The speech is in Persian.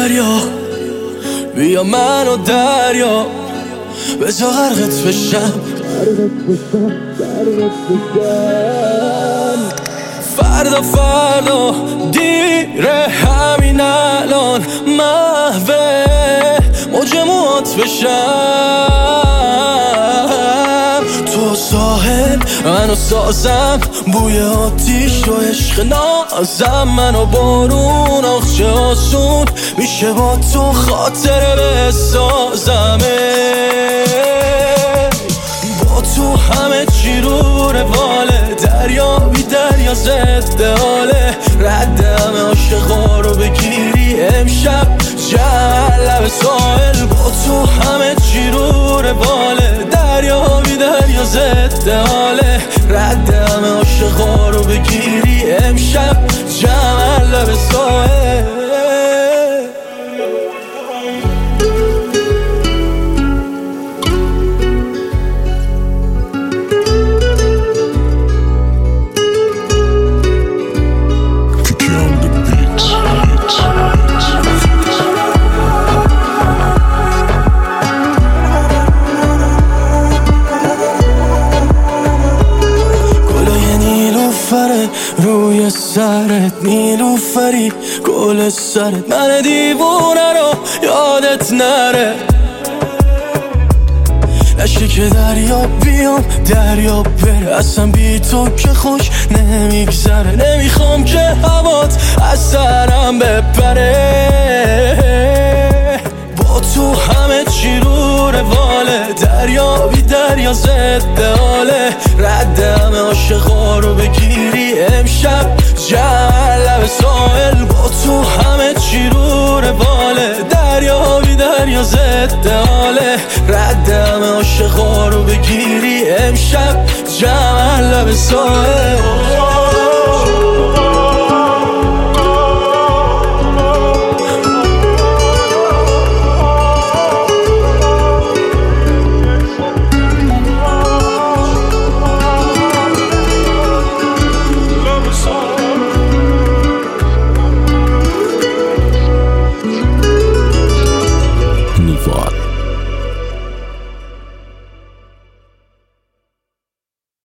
دریا، بیا منو دریا بذار غرقت بشم. فردا فردا دیره همین الان محوه موج موهات بشم. تو ساحل منو سازم، بوی آتیش و عشق نازم، منو بارون آخ چه آسون میشه با تو خاطره بسازمه. با تو همه چی رو رواله، دریا بی دریا ضد حاله، رد همه عاشقا رو بگیری امشب جمع لب ساحل. با تو همه چی رو رواله، دریا بی دریا ضد حاله، رد همه عاشقا رو بگیری امشب جمع لب ساحل. روی سرت نیلوفری گل سرت، من دیوونه رو یادت نره. نشه که دریا بیام دریا بره، اصلا بی تو که خوش نمیگذره. نمیخوام که هوات از سرم بپره. با تو همه چی رو رواله، دریا بی دریا ضد حاله، رد همه عاشقا رو بگیری امشب جمع لب ساحل. با تو همه چی رو رواله، دریا بی دریا ضد حاله، رد همه عاشقا رو بگیری امشب جمع لب ساحل.